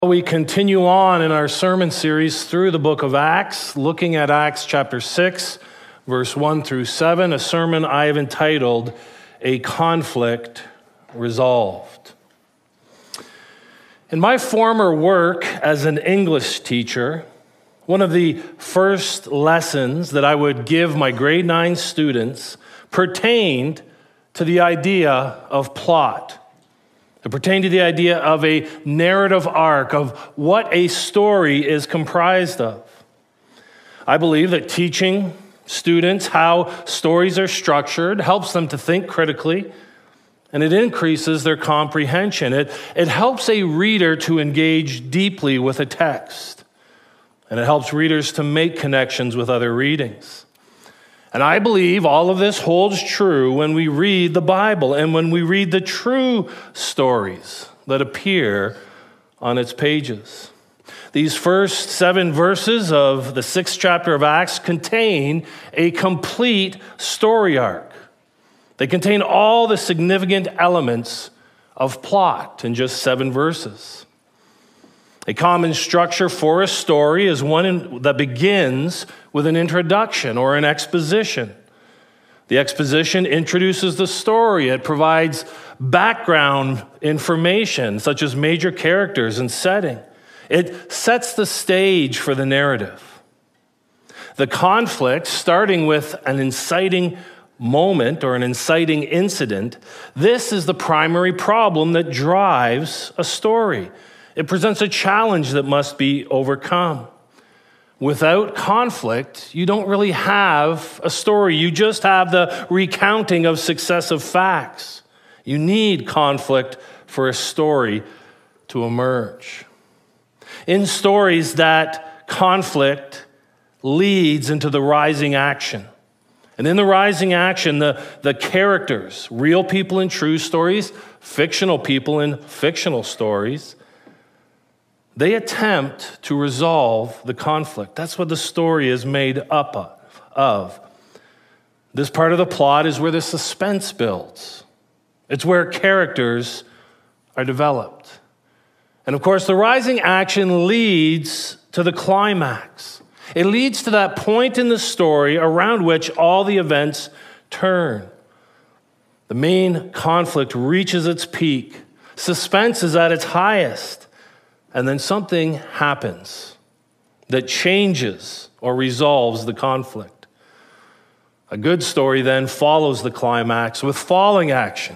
We continue on in our sermon series through the book of Acts, looking at Acts chapter 6, verse 1 through 7, a sermon I have entitled, A Conflict Resolved. In my former work as an English teacher, one of the first lessons that I would give my grade 9 students pertained to the idea of plot. It pertained to the idea of a narrative arc, of what a story is comprised of. I believe that teaching students how stories are structured helps them to think critically, and it increases their comprehension. It helps a reader to engage deeply with a text, and it helps readers to make connections with other readings. And I believe all of this holds true when we read the Bible and when we read the true stories that appear on its pages. These first 7 verses of the 6th chapter of Acts contain a complete story arc. They contain all the significant elements of plot in just 7 verses. A common structure for a story is one that begins with an introduction or an exposition. The exposition introduces the story. It provides background information, such as major characters and setting. It sets the stage for the narrative. The conflict, starting with an inciting moment or an inciting incident, this is the primary problem that drives a story. It presents a challenge that must be overcome. Without conflict, you don't really have a story. You just have the recounting of successive facts. You need conflict for a story to emerge. In stories, that conflict leads into the rising action. And in the rising action, the characters, real people in true stories, fictional people in fictional stories, they attempt to resolve the conflict. That's what the story is made up of. This part of the plot is where the suspense builds. It's where characters are developed. And of course, the rising action leads to the climax. It leads to that point in the story around which all the events turn. The main conflict reaches its peak. Suspense is at its highest. And then something happens that changes or resolves the conflict. A good story then follows the climax with falling action.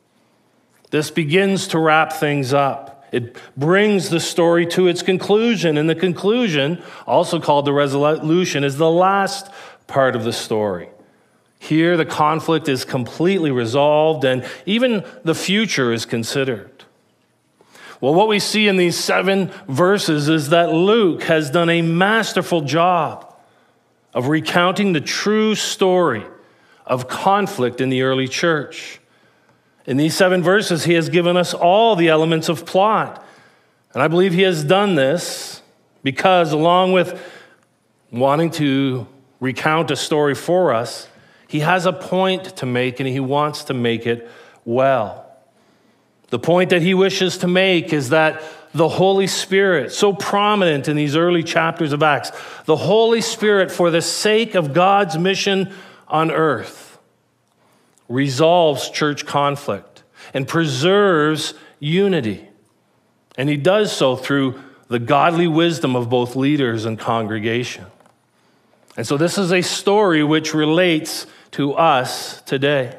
This begins to wrap things up. It brings the story to its conclusion, and the conclusion, also called the resolution, is the last part of the story. Here, the conflict is completely resolved, and even the future is considered. Well, what we see in these 7 verses is that Luke has done a masterful job of recounting the true story of conflict in the early church. In these 7 verses, he has given us all the elements of plot. And I believe he has done this because, along with wanting to recount a story for us, he has a point to make, and he wants to make it well. The point that he wishes to make is that the Holy Spirit, so prominent in these early chapters of Acts, the Holy Spirit, for the sake of God's mission on earth, resolves church conflict and preserves unity. And he does so through the godly wisdom of both leaders and congregation. And so this is a story which relates to us today.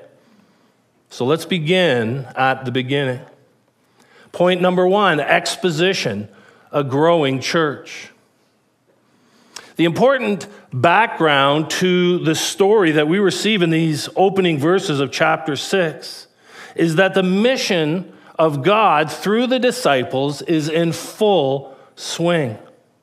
So let's begin at the beginning. Point number 1, exposition, a growing church. The important background to the story that we receive in these opening verses of chapter 6 is that the mission of God through the disciples is in full swing.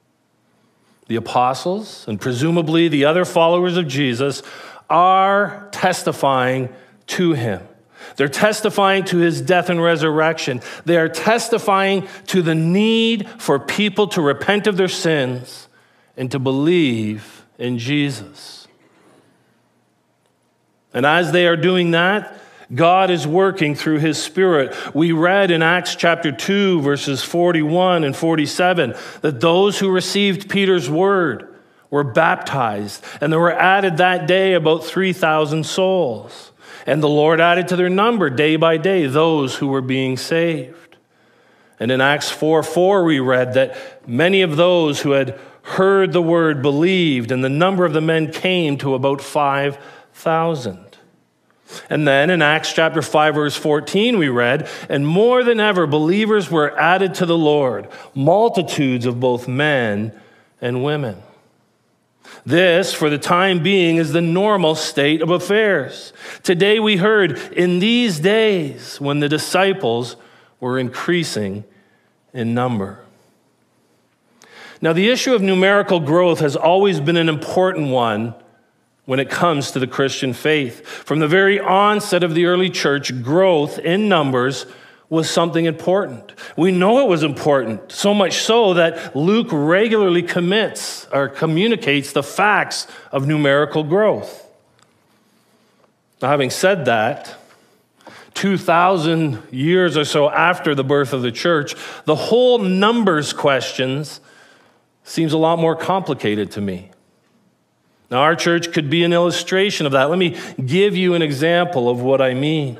The apostles, and presumably the other followers of Jesus, are testifying to him. They're testifying to his death and resurrection. They are testifying to the need for people to repent of their sins and to believe in Jesus. And as they are doing that, God is working through his Spirit. We read in Acts chapter 2, verses 41 and 47, that those who received Peter's word were baptized, and there were added that day about 3,000 souls. And the Lord added to their number day by day those who were being saved. And in Acts 4:4, we read that many of those who had heard the word believed, and the number of the men came to about 5,000. And then in Acts chapter 5, verse 14, we read, and more than ever, believers were added to the Lord, multitudes of both men and women. This, for the time being, is the normal state of affairs. Today we heard, in these days, when the disciples were increasing in number. Now, the issue of numerical growth has always been an important one when it comes to the Christian faith. From the very onset of the early church, growth in numbers was something important. We know it was important, so much so that Luke regularly communicates the facts of numerical growth. Now, having said that, 2,000 years or so after the birth of the church, the whole numbers questions seems a lot more complicated to me. Now, our church could be an illustration of that. Let me give you an example of what I mean.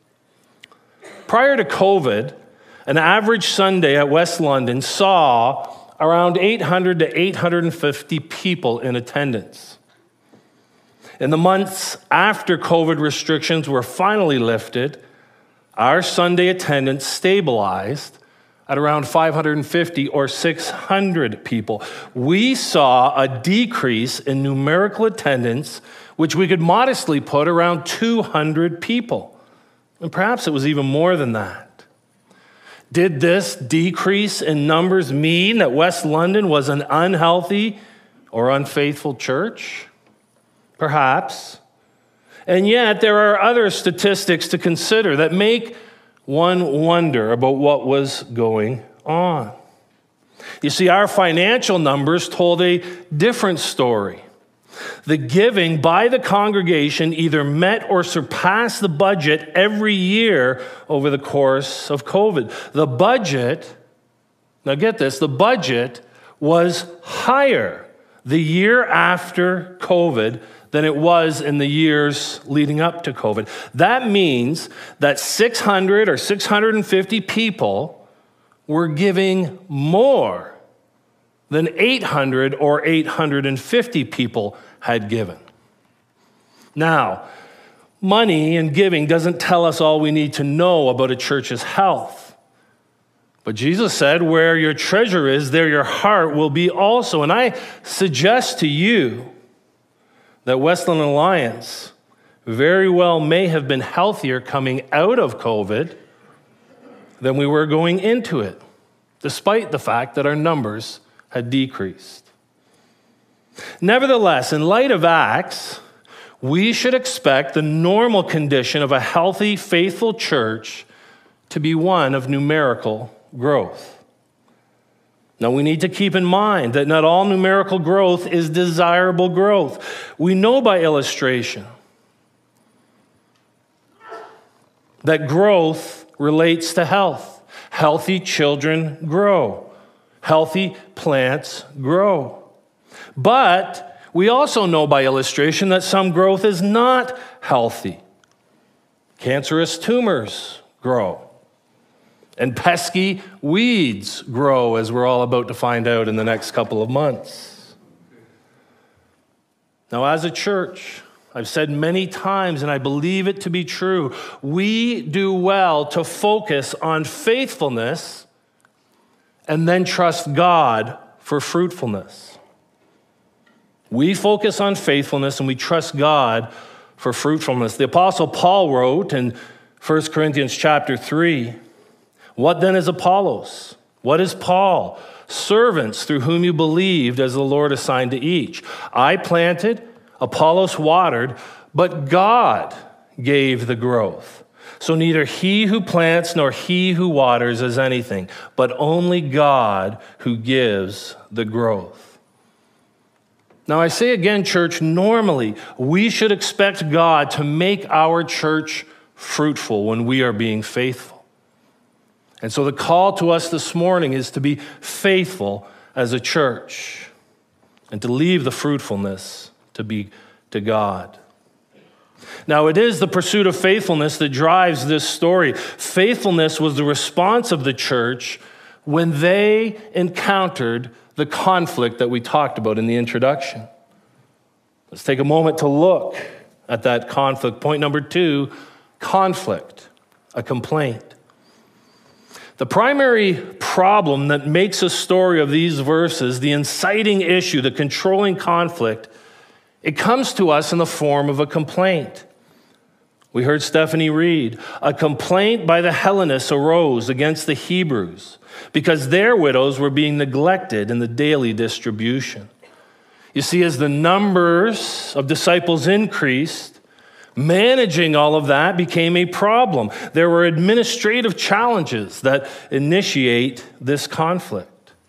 Prior to COVID, an average Sunday at West London saw around 800 to 850 people in attendance. In the months after COVID restrictions were finally lifted, our Sunday attendance stabilized at around 550 or 600 people. We saw a decrease in numerical attendance, which we could modestly put around 200 people. And perhaps it was even more than that. Did this decrease in numbers mean that West London was an unhealthy or unfaithful church? Perhaps. And yet there are other statistics to consider that make one wonder about what was going on. You see, our financial numbers told a different story. The giving by the congregation either met or surpassed the budget every year over the course of COVID. The budget, now get this, the budget was higher the year after COVID than it was in the years leading up to COVID. That means that 600 or 650 people were giving more than 800 or 850 people had given. Now, money and giving doesn't tell us all we need to know about a church's health. But Jesus said, where your treasure is, there your heart will be also. And I suggest to you that Westland Alliance very well may have been healthier coming out of COVID than we were going into it, despite the fact that our numbers had decreased. Nevertheless, in light of Acts, we should expect the normal condition of a healthy, faithful church to be one of numerical growth. Now, we need to keep in mind that not all numerical growth is desirable growth. We know by illustration that growth relates to health. Healthy children grow. Healthy plants grow. But we also know by illustration that some growth is not healthy. Cancerous tumors grow. And pesky weeds grow, as we're all about to find out in the next couple of months. Now, as a church, I've said many times, and I believe it to be true, we do well to focus on faithfulness and then trust God for fruitfulness. We focus on faithfulness and we trust God for fruitfulness. The Apostle Paul wrote in 1 Corinthians chapter 3, "What then is Apollos? What is Paul? Servants through whom you believed as the Lord assigned to each. I planted, Apollos watered, but God gave the growth. So neither he who plants nor he who waters is anything, but only God who gives the growth." Now I say again, church, normally we should expect God to make our church fruitful when we are being faithful. And so the call to us this morning is to be faithful as a church and to leave the fruitfulness to God. Now, it is the pursuit of faithfulness that drives this story. Faithfulness was the response of the church when they encountered the conflict that we talked about in the introduction. Let's take a moment to look at that conflict. Point number 2, conflict, a complaint. The primary problem that makes a story of these verses, the inciting issue, the controlling conflict, it comes to us in the form of a complaint. We heard Stephanie read, a complaint by the Hellenists arose against the Hebrews because their widows were being neglected in the daily distribution. You see, as the numbers of disciples increased, managing all of that became a problem. There were administrative challenges that initiate this conflict.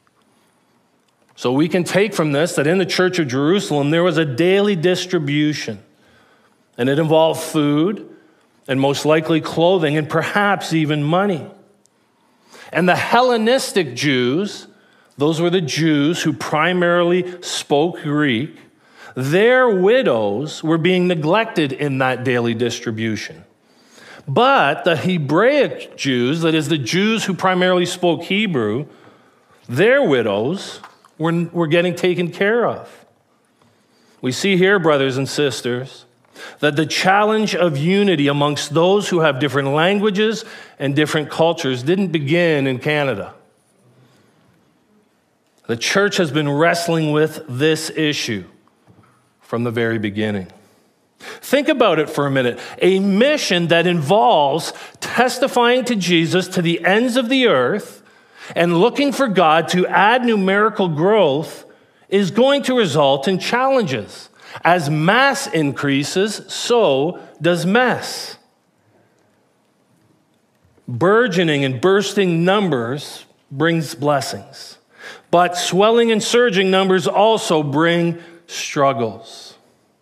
So we can take from this that in the church of Jerusalem, there was a daily distribution, and it involved food and most likely clothing and perhaps even money. And the Hellenistic Jews, those were the Jews who primarily spoke Greek, their widows were being neglected in that daily distribution. But the Hebraic Jews, that is the Jews who primarily spoke Hebrew, their widows were getting taken care of. We see here, brothers and sisters, that the challenge of unity amongst those who have different languages and different cultures didn't begin in Canada. The church has been wrestling with this issue from the very beginning. Think about it for a minute. A mission that involves testifying to Jesus to the ends of the earth and looking for God to add numerical growth is going to result in challenges. As mass increases, so does mess. Burgeoning and bursting numbers brings blessings, but swelling and surging numbers also bring struggles.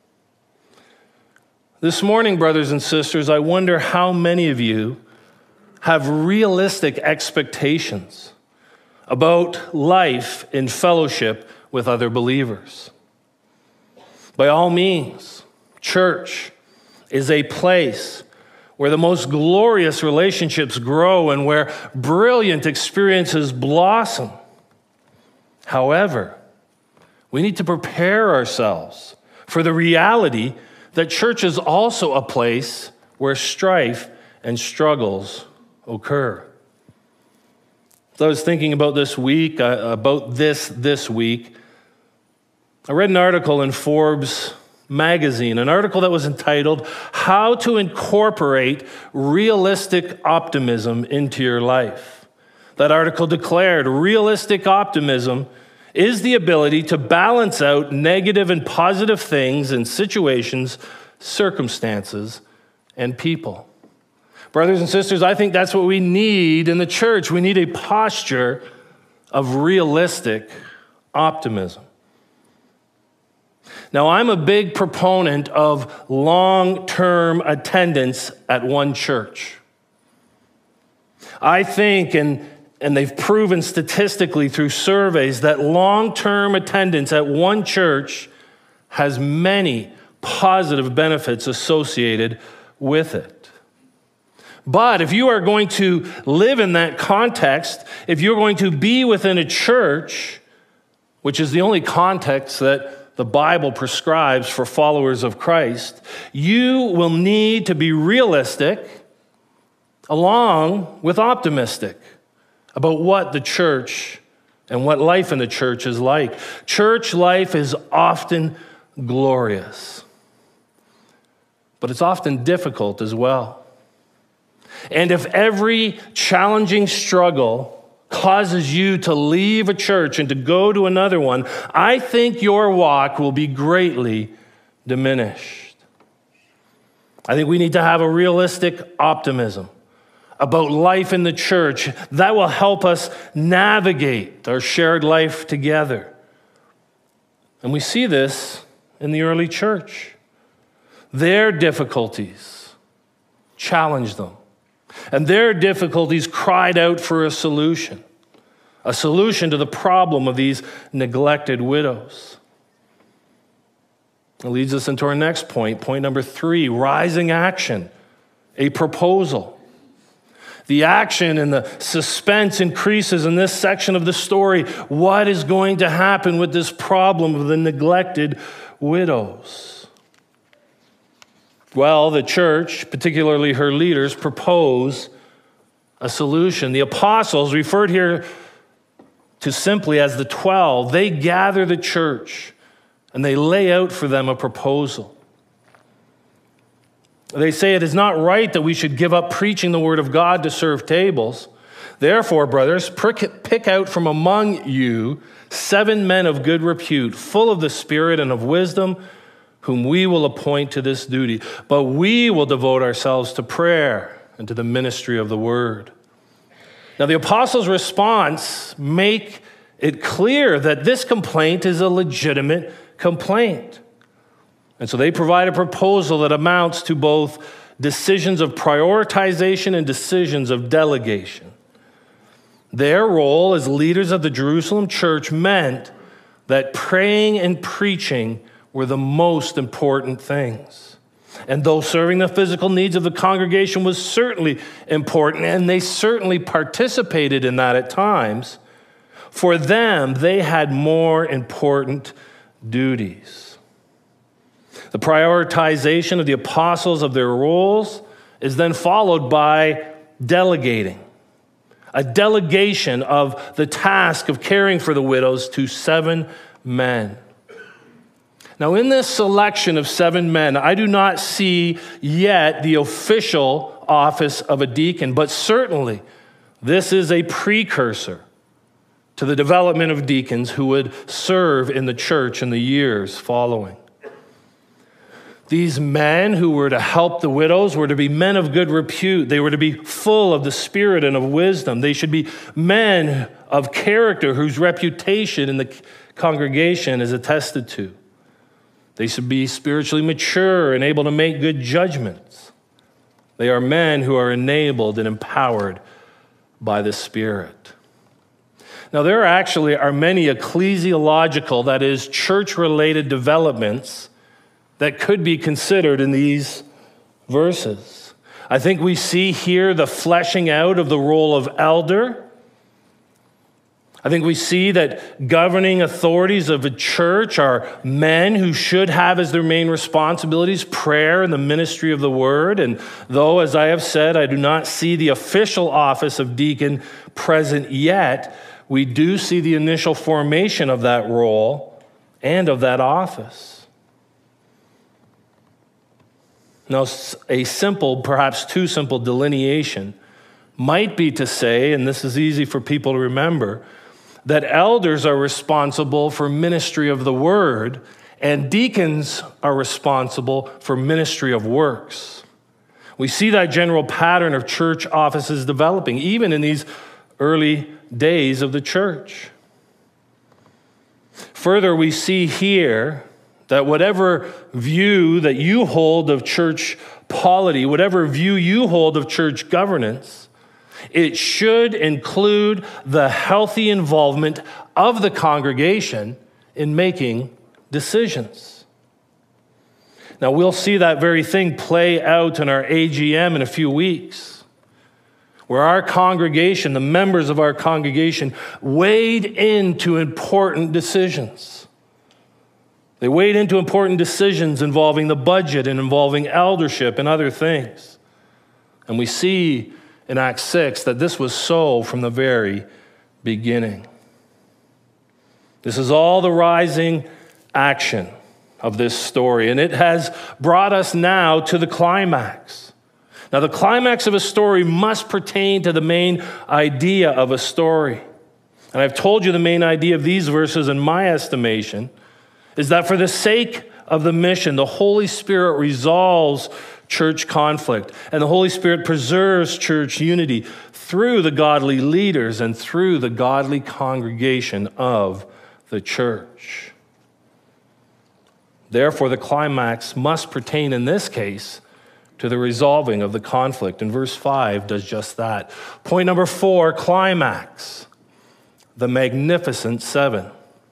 This morning, brothers and sisters, I wonder how many of you have realistic expectations about life in fellowship with other believers. By all means, church is a place where the most glorious relationships grow and where brilliant experiences blossom. However, we need to prepare ourselves for the reality that church is also a place where strife and struggles occur. So I was thinking about this week, this week. I read an article in Forbes magazine, an article that was entitled, How to Incorporate Realistic Optimism into Your Life. That article declared realistic optimism is the ability to balance out negative and positive things in situations, circumstances, and people. Brothers and sisters, I think that's what we need in the church. We need a posture of realistic optimism. Now, I'm a big proponent of long-term attendance at one church. I think, and they've proven statistically through surveys, that long-term attendance at one church has many positive benefits associated with it. But if you are going to live in that context, if you're going to be within a church, which is the only context that the Bible prescribes for followers of Christ, you will need to be realistic along with optimistic about what the church and what life in the church is like. Church life is often glorious, but it's often difficult as well. And if every challenging struggle causes you to leave a church and to go to another one, I think your walk will be greatly diminished. I think we need to have a realistic optimism about life in the church that will help us navigate our shared life together. And we see this in the early church. Their difficulties challenged them. And their difficulties cried out for a solution to the problem of these neglected widows. It leads us into our next point number 3, rising action, a proposal. The action and the suspense increases in this section of the story. What is going to happen with this problem of the neglected widows? Well, the church, particularly her leaders, propose a solution. The apostles, referred here to simply as the 12, they gather the church and they lay out for them a proposal. They say it is not right that we should give up preaching the word of God to serve tables. Therefore, brothers, pick out from among you 7 men of good repute, full of the Spirit and of wisdom, whom we will appoint to this duty. But we will devote ourselves to prayer and to the ministry of the word. Now, the apostles' response make it clear that this complaint is a legitimate complaint. And so they provide a proposal that amounts to both decisions of prioritization and decisions of delegation. Their role as leaders of the Jerusalem church meant that praying and preaching were the most important things. And though serving the physical needs of the congregation was certainly important, and they certainly participated in that at times, for them, they had more important duties. The prioritization of the apostles of their roles is then followed by delegating. A delegation of the task of caring for the widows to 7 men. Now, in this selection of 7 men, I do not see yet the official office of a deacon, but certainly this is a precursor to the development of deacons who would serve in the church in the years following. These men who were to help the widows were to be men of good repute. They were to be full of the Spirit and of wisdom. They should be men of character whose reputation in the congregation is attested to. They should be spiritually mature and able to make good judgments. They are men who are enabled and empowered by the Spirit. Now, there actually are many ecclesiological, that is, church-related developments that could be considered in these verses. I think we see here the fleshing out of the role of elder. I think we see that governing authorities of a church are men who should have as their main responsibilities prayer and the ministry of the word. And though, as I have said, I do not see the official office of deacon present yet, we do see the initial formation of that role and of that office. Now, a simple, perhaps too simple delineation might be to say, and this is easy for people to remember, that elders are responsible for ministry of the word and deacons are responsible for ministry of works. We see that general pattern of church offices developing, even in these early days of the church. Further, we see here that whatever view that you hold of church polity, whatever view you hold of church governance, it should include the healthy involvement of the congregation in making decisions. Now, we'll see that very thing play out in our AGM in a few weeks, where our congregation, the members of our congregation, wade into important decisions. They wade into important decisions involving the budget and involving eldership and other things. And we see in Acts 6 that this was so from the very beginning. This is all the rising action of this story, and it has brought us now to the climax. Now, the climax of a story must pertain to the main idea of a story. And I've told you the main idea of these verses, in my estimation, is that for the sake of the mission, the Holy Spirit resolves church conflict, and the Holy Spirit preserves church unity through the godly leaders and through the godly congregation of the church. Therefore, the climax must pertain in this case to the resolving of the conflict. And verse 5 does just that. Point number 4, climax, the Magnificent Seven.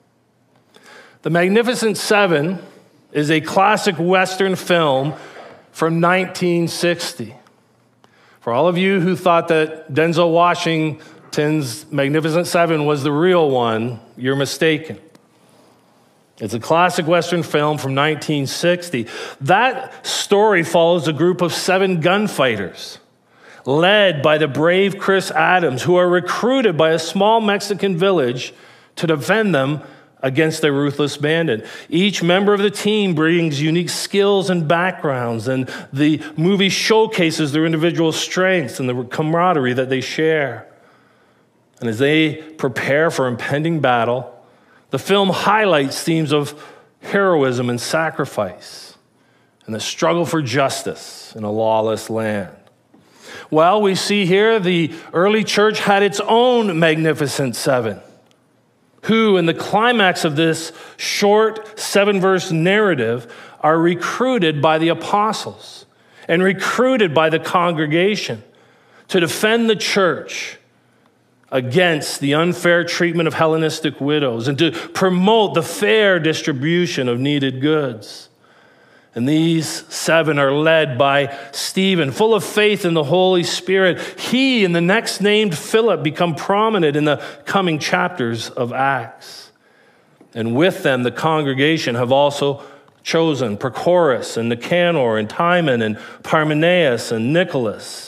The Magnificent Seven is a classic Western film from 1960. For all of you who thought that Denzel Washington's Magnificent Seven was the real one, you're mistaken. It's a classic Western film from 1960. That story follows a group of 7 gunfighters led by the brave Chris Adams, who are recruited by a small Mexican village to defend them against a ruthless bandit. Each member of the team brings unique skills and backgrounds, and the movie showcases their individual strengths and the camaraderie that they share. And as they prepare for impending battle, the film highlights themes of heroism and sacrifice and the struggle for justice in a lawless land. Well, we see here the early church had its own Magnificent Seven, who in the climax of this short 7-verse narrative are recruited by the apostles and recruited by the congregation to defend the church against the unfair treatment of Hellenistic widows and to promote the fair distribution of needed goods. And these 7 are led by Stephen, full of faith in the Holy Spirit. He and the next named Philip become prominent in the coming chapters of Acts. And with them, the congregation have also chosen Prochorus and Nicanor and Timon and Parmenas and Nicholas.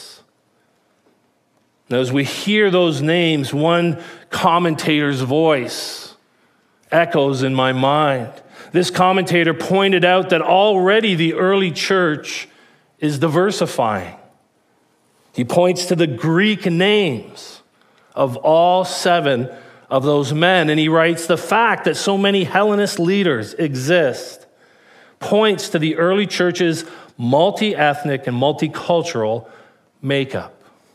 Now, as we hear those names, one commentator's voice echoes in my mind. This commentator pointed out that already the early church is diversifying. He points to the Greek names of all 7 of those men, and he writes, the fact that so many Hellenist leaders exist points to the early church's multi-ethnic and multicultural makeup.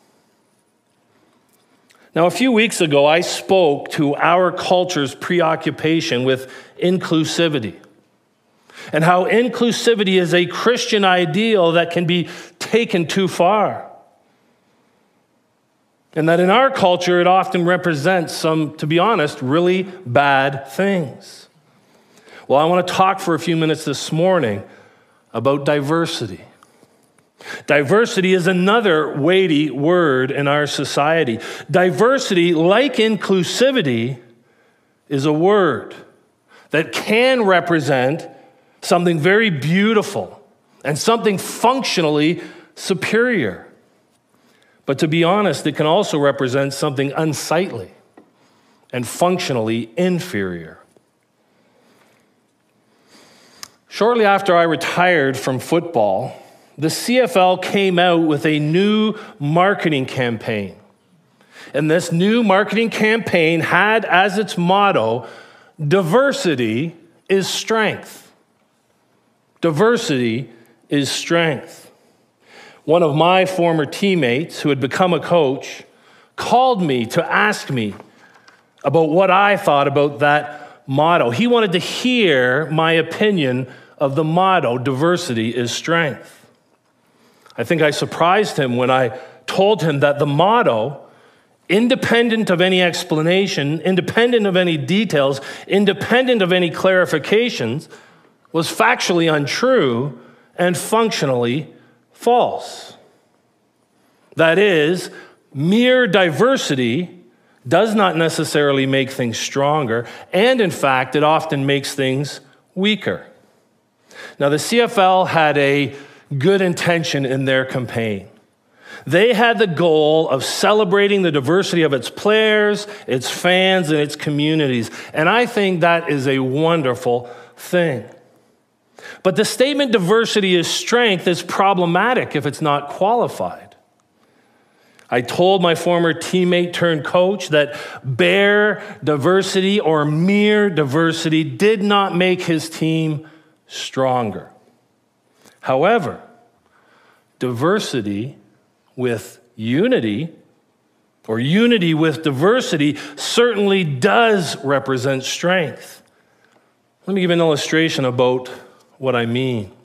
Now, a few weeks ago, I spoke to our culture's preoccupation with inclusivity and how inclusivity is a Christian ideal that can be taken too far. And that in our culture, it often represents some, to be honest, really bad things. Well, I want to talk for a few minutes this morning about diversity. Diversity is another weighty word in our society. Diversity, like inclusivity, is a word that can represent something very beautiful and something functionally superior. But to be honest, it can also represent something unsightly and functionally inferior. Shortly after I retired from football, the CFL came out with a new marketing campaign. And this new marketing campaign had as its motto, diversity is strength. Diversity is strength. One of my former teammates who had become a coach called me to ask me about what I thought about that motto. He wanted to hear my opinion of the motto, diversity is strength. I think I surprised him when I told him that the motto, independent of any explanation, independent of any details, independent of any clarifications, was factually untrue and functionally false. That is, mere diversity does not necessarily make things stronger, and in fact, it often makes things weaker. Now, the CFL had a good intention in their campaign. They had the goal of celebrating the diversity of its players, its fans, and its communities. And I think that is a wonderful thing. But the statement diversity is strength is problematic if it's not qualified. I told my former teammate turned coach that bare diversity or mere diversity did not make his team stronger. However, diversity with unity, or unity with diversity, certainly does represent strength. Let me give an illustration about what I mean.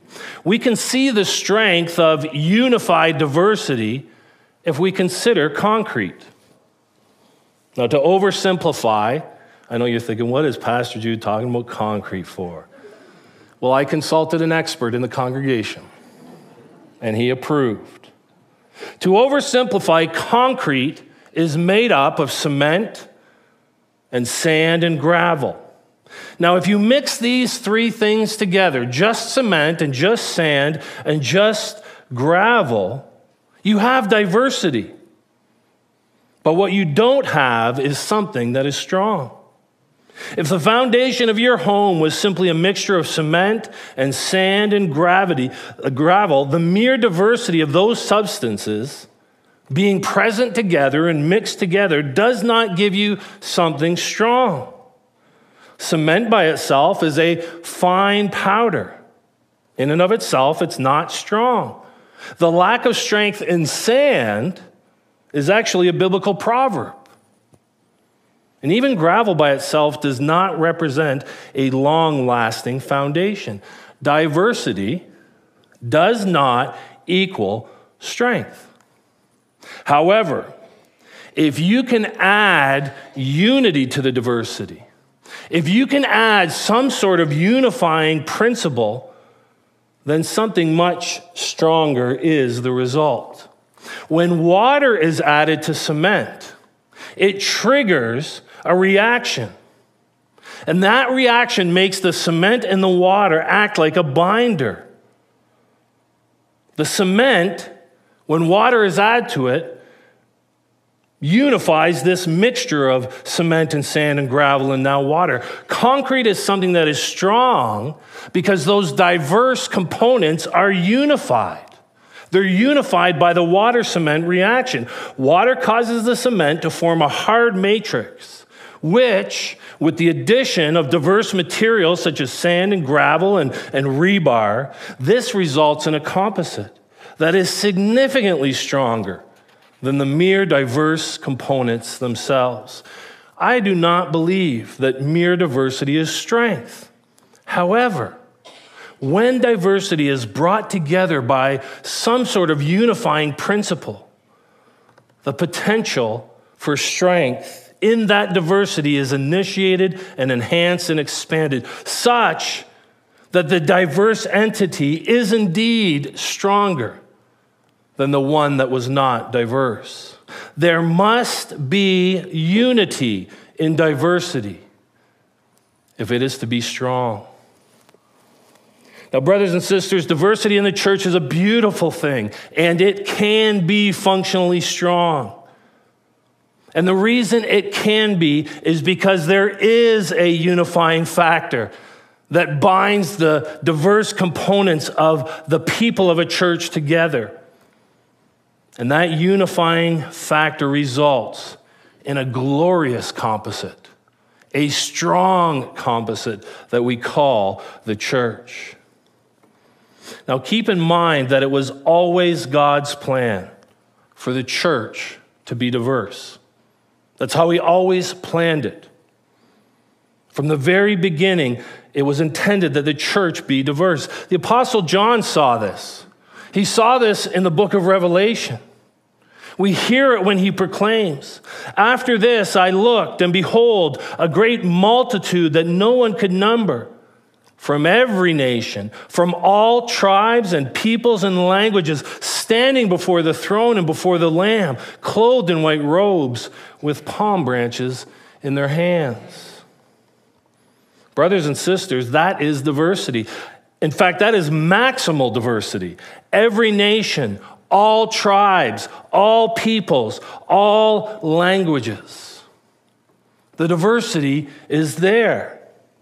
We can see the strength of unified diversity if we consider concrete. Now, to oversimplify, I know you're thinking, what is Pastor Jude talking about concrete for? Well, I consulted an expert in the congregation, and he approved. To oversimplify, concrete is made up of cement and sand and gravel. Now, if you mix these three things together, just cement and just sand and just gravel, you have diversity. But what you don't have is something that is strong. If the foundation of your home was simply a mixture of cement and sand and gravel, the mere diversity of those substances being present together and mixed together does not give you something strong. Cement by itself is a fine powder. In and of itself, it's not strong. The lack of strength in sand is actually a biblical proverb. And even gravel by itself does not represent a long-lasting foundation. Diversity does not equal strength. However, if you can add unity to the diversity, if you can add some sort of unifying principle, then something much stronger is the result. When water is added to cement, it triggers a reaction. And that reaction makes the cement and the water act like a binder. The cement, when water is added to it, unifies this mixture of cement and sand and gravel and now water. Concrete is something that is strong because those diverse components are unified. They're unified by the water-cement reaction. Water causes the cement to form a hard matrix, which, with the addition of diverse materials such as sand and gravel and rebar, this results in a composite that is significantly stronger than the mere diverse components themselves. I do not believe that mere diversity is strength. However, when diversity is brought together by some sort of unifying principle, the potential for strength in that diversity is initiated and enhanced and expanded, such that the diverse entity is indeed stronger than the one that was not diverse. There must be unity in diversity if it is to be strong. Now, brothers and sisters, diversity in the church is a beautiful thing, and it can be functionally strong. And the reason it can be is because there is a unifying factor that binds the diverse components of the people of a church together. And that unifying factor results in a glorious composite, a strong composite that we call the church. Now, keep in mind that it was always God's plan for the church to be diverse. That's how he always planned it. From the very beginning, it was intended that the church be diverse. The Apostle John saw this. He saw this in the book of Revelation. We hear it when he proclaims, "After this I looked, and behold, a great multitude that no one could number, from every nation, from all tribes and peoples and languages, standing before the throne and before the Lamb, clothed in white robes, with palm branches in their hands." Brothers and sisters, that is diversity. In fact, that is maximal diversity. Every nation, all tribes, all peoples, all languages. The diversity is there.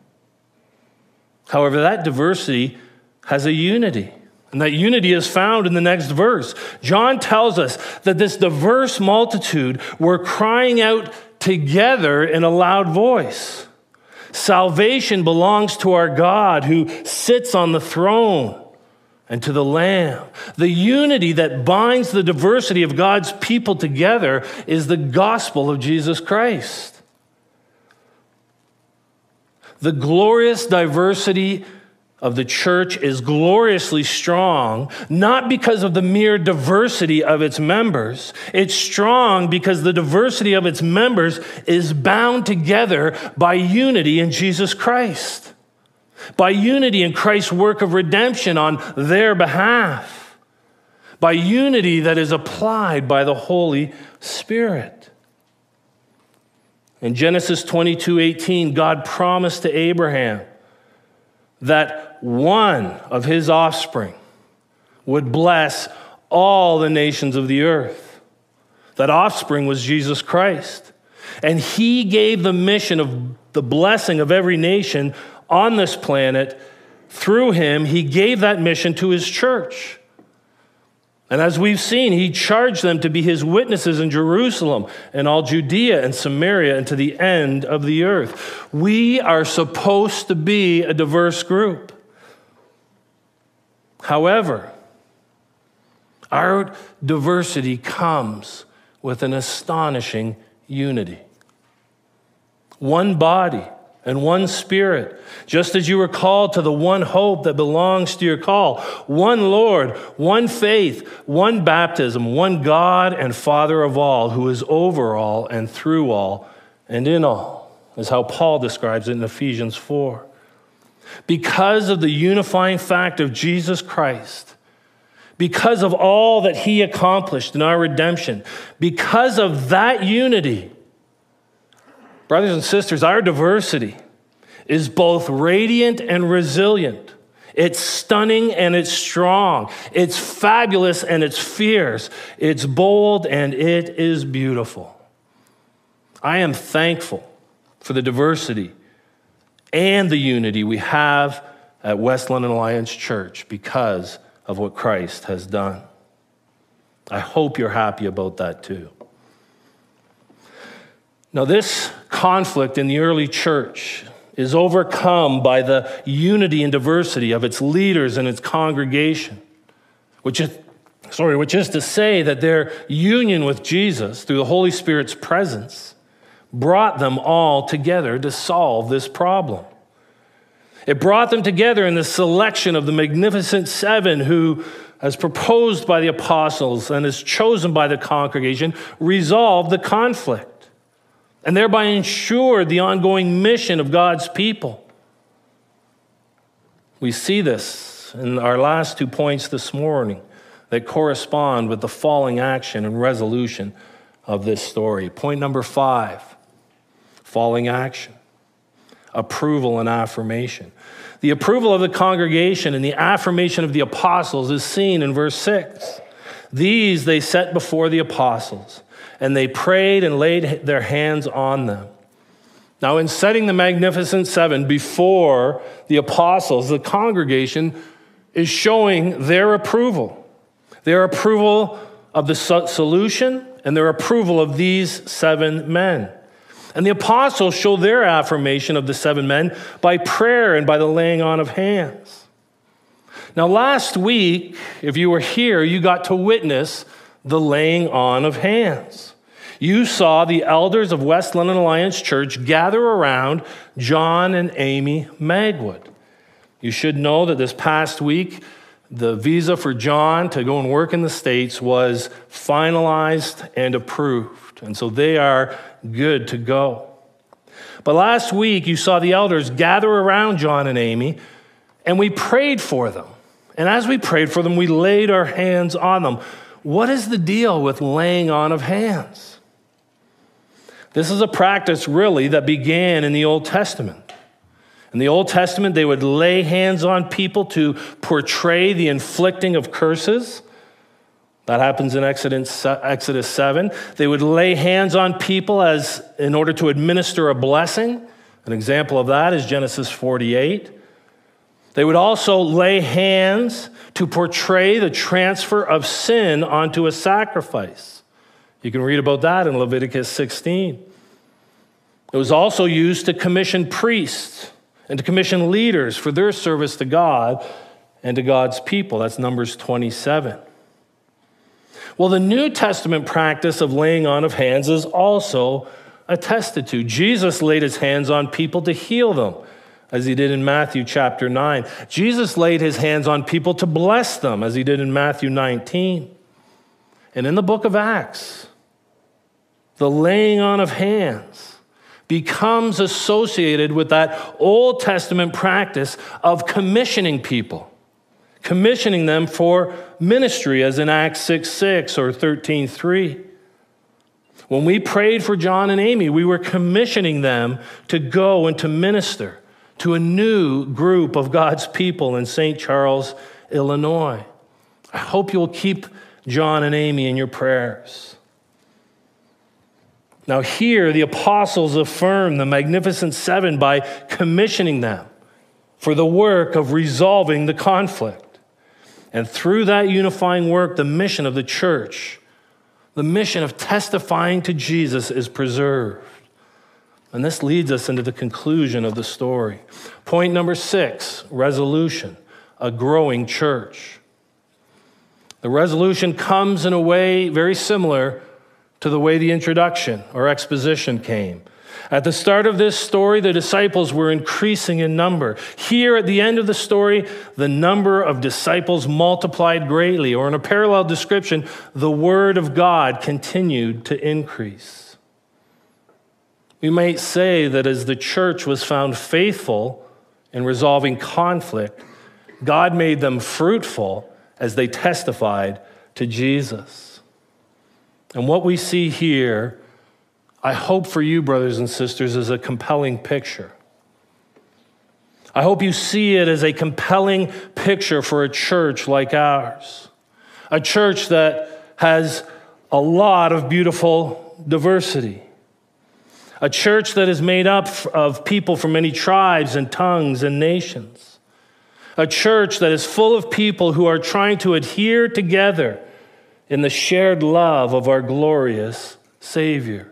However, that diversity has a unity, and that unity is found in the next verse. John tells us that this diverse multitude were crying out together in a loud voice. Salvation belongs to our God who sits on the throne and to the Lamb. The unity that binds the diversity of God's people together is the gospel of Jesus Christ. The glorious diversity of the church is gloriously strong, not because of the mere diversity of its members. It's strong because the diversity of its members is bound together by unity in Jesus Christ, by unity in Christ's work of redemption on their behalf, by unity that is applied by the Holy Spirit. In Genesis 22:18, God promised to Abraham that one of his offspring would bless all the nations of the earth. That offspring was Jesus Christ. And he gave the mission of the blessing of every nation on this planet. Through him, he gave that mission to his church. And as we've seen, he charged them to be his witnesses in Jerusalem and all Judea and Samaria and to the end of the earth. We are supposed to be a diverse group. However, our diversity comes with an astonishing unity. One body and one Spirit, just as you were called to the one hope that belongs to your call. One Lord, one faith, one baptism, one God and Father of all, who is over all and through all and in all, is how Paul describes it in Ephesians 4. Because of the unifying fact of Jesus Christ, because of all that he accomplished in our redemption, because of that unity, brothers and sisters, our diversity is both radiant and resilient. It's stunning and it's strong. It's fabulous and it's fierce. It's bold and it is beautiful. I am thankful for the diversity and the unity we have at West London Alliance Church because of what Christ has done. I hope you're happy about that too. Now, this conflict in the early church is overcome by the unity and diversity of its leaders and its congregation, which is to say that their union with Jesus through the Holy Spirit's presence brought them all together to solve this problem. It brought them together in the selection of the Magnificent Seven who, as proposed by the apostles and as chosen by the congregation, resolved the conflict and thereby ensured the ongoing mission of God's people. We see this in our last 2 points this morning that correspond with the following action and resolution of this story. Point number 5, following action, approval and affirmation. The approval of the congregation and the affirmation of the apostles is seen in verse 6. These they set before the apostles, and they prayed and laid their hands on them. Now, in setting the Magnificent Seven before the apostles, the congregation is showing their approval of the solution and their approval of these 7 men. And the apostles show their affirmation of the 7 men by prayer and by the laying on of hands. Now, last week, if you were here, you got to witness the laying on of hands. You saw the elders of West London Alliance Church gather around John and Amy Magwood. You should know that this past week, the visa for John to go and work in the States was finalized and approved. And so they are good to go. But last week, you saw the elders gather around John and Amy, and we prayed for them. And as we prayed for them, we laid our hands on them. What is the deal with laying on of hands? This is a practice, really, that began in the Old Testament. In the Old Testament, they would lay hands on people to portray the inflicting of curses. That happens in Exodus 7. They would lay hands on people in order to administer a blessing. An example of that is Genesis 48. They would also lay hands to portray the transfer of sin onto a sacrifice. You can read about that in Leviticus 16. It was also used to commission priests and to commission leaders for their service to God and to God's people. That's Numbers 27. Well, the New Testament practice of laying on of hands is also attested to. Jesus laid his hands on people to heal them. as he did in Matthew chapter 9. Jesus laid his hands on people to bless them, as he did in Matthew 19. And in the book of Acts, the laying on of hands becomes associated with that Old Testament practice of commissioning people, commissioning them for ministry, as in Acts 6:6 or 13:3. When we prayed for John and Amy, we were commissioning them to go and to minister to a new group of God's people in St. Charles, Illinois. I hope you'll keep John and Amy in your prayers. Now here, the apostles affirm the Magnificent Seven by commissioning them for the work of resolving the conflict. And through that unifying work, the mission of the church, the mission of testifying to Jesus, is preserved. And this leads us into the conclusion of the story. Point number 6, resolution, a growing church. The resolution comes in a way very similar to the way the introduction or exposition came. At the start of this story, the disciples were increasing in number. Here at the end of the story, the number of disciples multiplied greatly, or in a parallel description, the word of God continued to increase. We might say that as the church was found faithful in resolving conflict, God made them fruitful as they testified to Jesus. And what we see here, I hope for you, brothers and sisters, is a compelling picture. I hope you see it as a compelling picture for a church like ours, a church that has a lot of beautiful diversity, a church that is made up of people from many tribes and tongues and nations, a church that is full of people who are trying to adhere together in the shared love of our glorious Savior.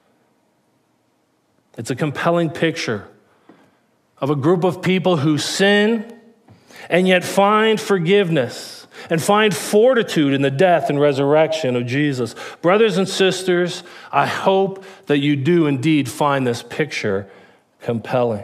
It's a compelling picture of a group of people who sin and yet find forgiveness and find fortitude in the death and resurrection of Jesus. Brothers and sisters, I hope that you do indeed find this picture compelling.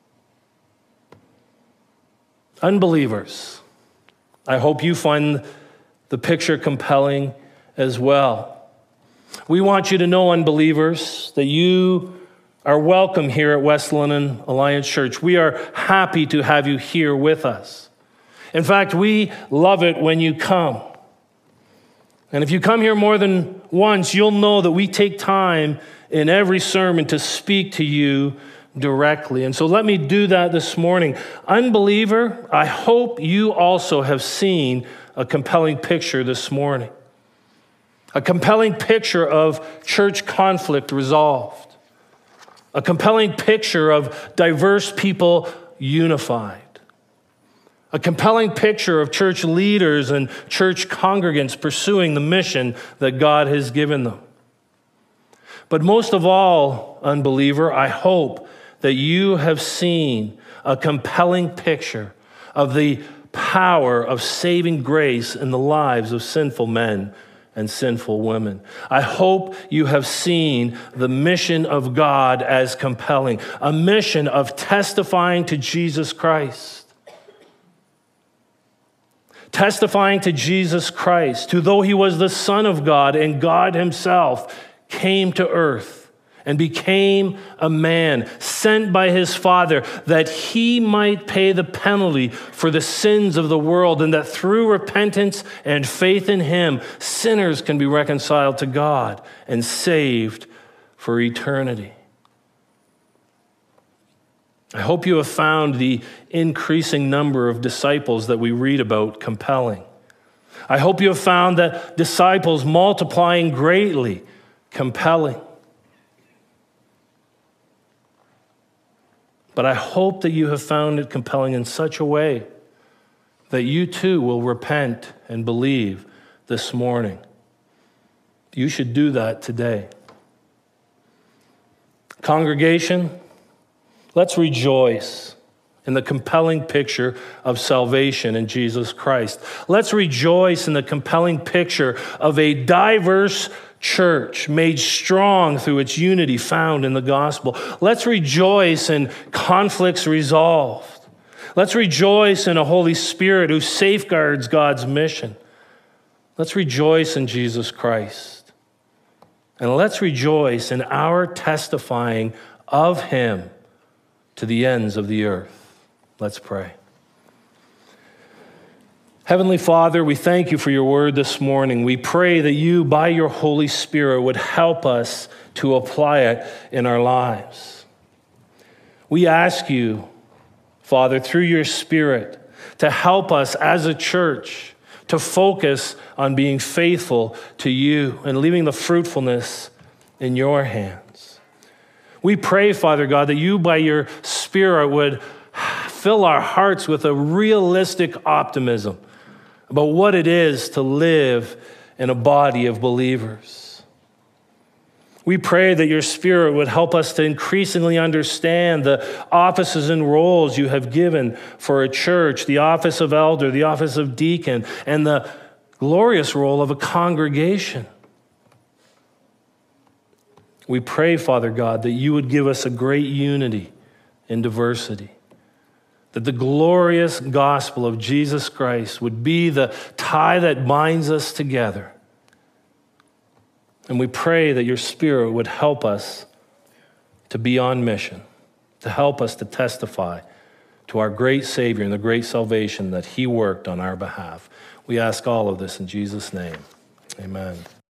Unbelievers, I hope you find the picture compelling as well. We want you to know, unbelievers, that you are welcome here at West London Alliance Church. We are happy to have you here with us. In fact, we love it when you come. And if you come here more than once, you'll know that we take time in every sermon to speak to you directly. And so let me do that this morning. Unbeliever, I hope you also have seen a compelling picture this morning. A compelling picture of church conflict resolved. A compelling picture of diverse people unified. A compelling picture of church leaders and church congregants pursuing the mission that God has given them. But most of all, unbeliever, I hope that you have seen a compelling picture of the power of saving grace in the lives of sinful men and sinful women. I hope you have seen the mission of God as compelling, a mission of testifying to Jesus Christ. Testifying to Jesus Christ, who though he was the Son of God and God himself, came to earth and became a man sent by his Father that he might pay the penalty for the sins of the world, and that through repentance and faith in him, sinners can be reconciled to God and saved for eternity. I hope you have found the increasing number of disciples that we read about compelling. I hope you have found that disciples multiplying greatly compelling. But I hope that you have found it compelling in such a way that you too will repent and believe this morning. You should do that today. Congregation, let's rejoice in the compelling picture of salvation in Jesus Christ. Let's rejoice in the compelling picture of a diverse church made strong through its unity found in the gospel. Let's rejoice in conflicts resolved. Let's rejoice in a Holy Spirit who safeguards God's mission. Let's rejoice in Jesus Christ. And let's rejoice in our testifying of him to the ends of the earth. Let's pray. Heavenly Father, we thank you for your word this morning. We pray that you, by your Holy Spirit, would help us to apply it in our lives. We ask you, Father, through your Spirit, to help us as a church to focus on being faithful to you and leaving the fruitfulness in your hands. We pray, Father God, that you, by your Spirit, would fill our hearts with a realistic optimism about what it is to live in a body of believers. We pray that your Spirit would help us to increasingly understand the offices and roles you have given for a church, the office of elder, the office of deacon, and the glorious role of a congregation. We pray, Father God, that you would give us a great unity in diversity, that the glorious gospel of Jesus Christ would be the tie that binds us together. And we pray that your Spirit would help us to be on mission, to help us to testify to our great Savior and the great salvation that he worked on our behalf. We ask all of this in Jesus' name. Amen.